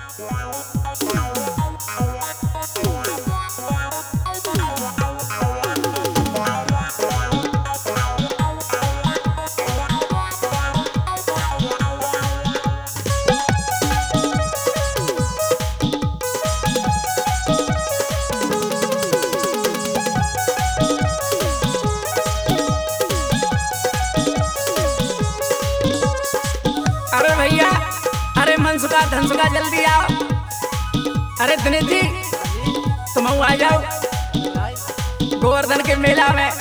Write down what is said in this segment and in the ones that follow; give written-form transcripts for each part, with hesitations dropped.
अरे भैया, अरे मनसुका धनसुका जल्दी आओ। अरे दिनेश जी तुम आ जाओ गोवर्धन के मेला में।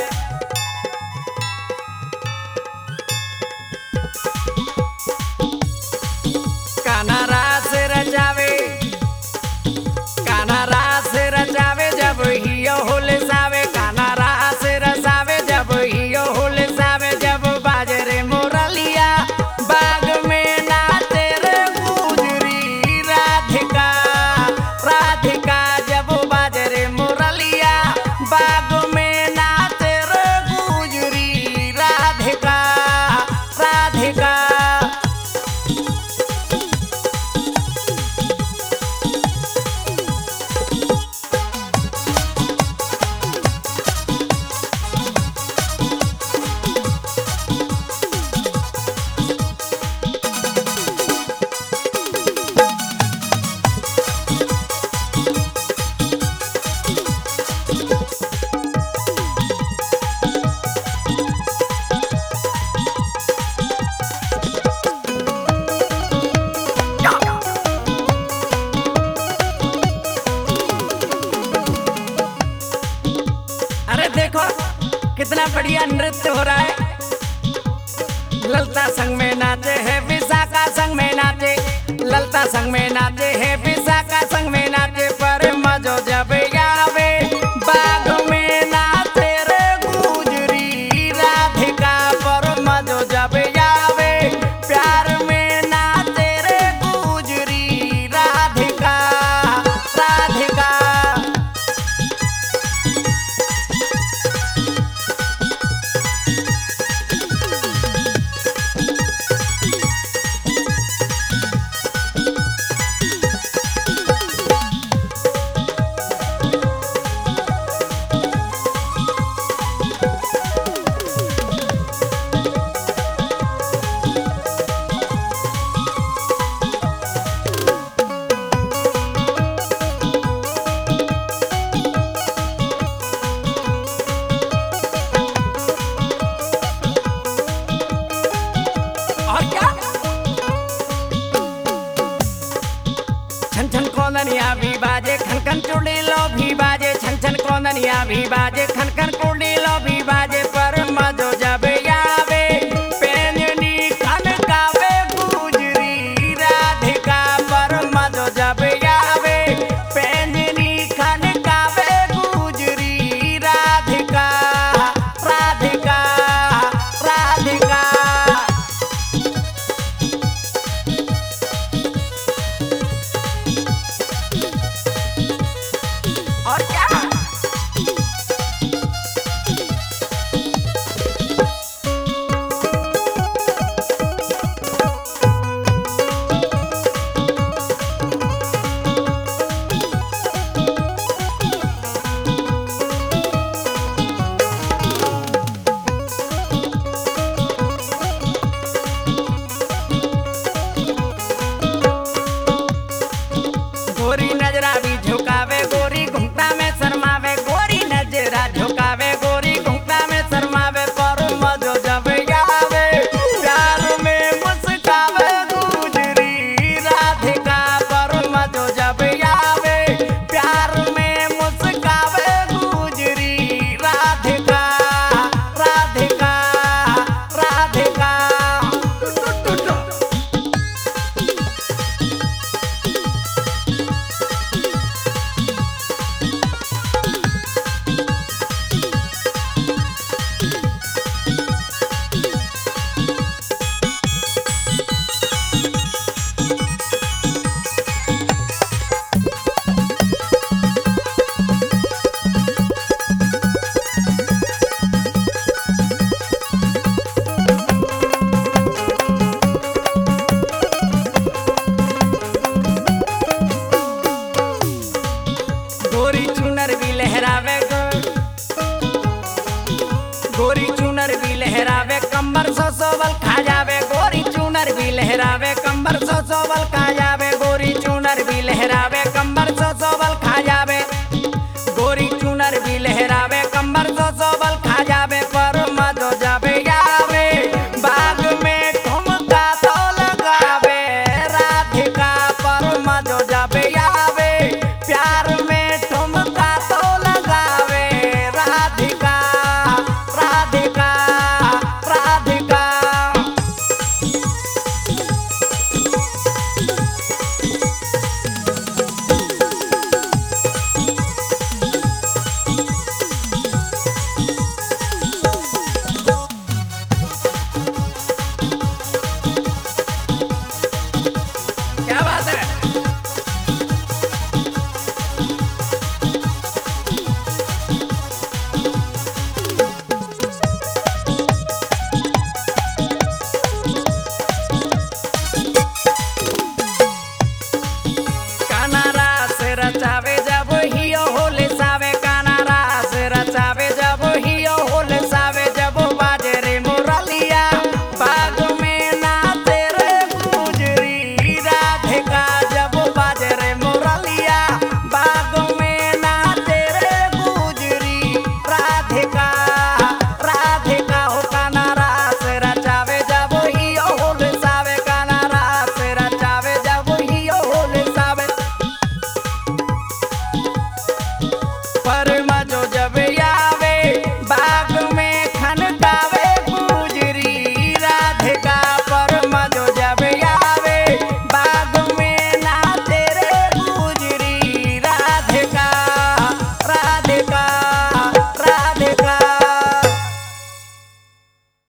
कान्हा रास रचावे, कान्हा रास रचावे जब हियो हुलसावे, कान्हा रास रसावे जब हियो हुलसावे, जब बाजे रे मुरलिया बाग में नाचे रे गुजरी राधिका, राधिका जब बाजे रे मुरलिया बाग में नाचे रे गुजरी राधिका, राधिका। अरे देखो कितना बढ़िया नृत्य हो रहा है। ललता संग में नाचे है विशाखा संग में नाचे, ललता संग में नाचे है विशाखा संग में नाचे, पर मजो जब आवे बाग में नाचे रे गुजरी राधिका, पर मजो जब आवे प्यार में नाचे रे गुजरी राधिका, राधिका। और क्या छन छन कोंदनिया भी बाजे, खन खन चुड़ीलो भी बाजे, छन छन कोंदनिया भी बाजे, खन खन चुड़ीलो भी बाजे, पर मजो जब आवे पेंजनी खन गावे गुजरी राधिका, पर मजो जब आवे पेंजनी खन गावे गुजरी राधिका, राधिका, राधिका। और क्या गोरी नजरा भी झुकावे, गोरी घुंघटा में शर्मावे, गोरी नजरा झुकावे, गोरी घुंघटा में शर्मावे, पर मजो जब आवे प्यार में मुस्कावे गुजरी राधिका, पर मजो जब आवे प्यार में मुस्कावे गुजरी राधिका, राधिका, राधिका। हमर ससुवल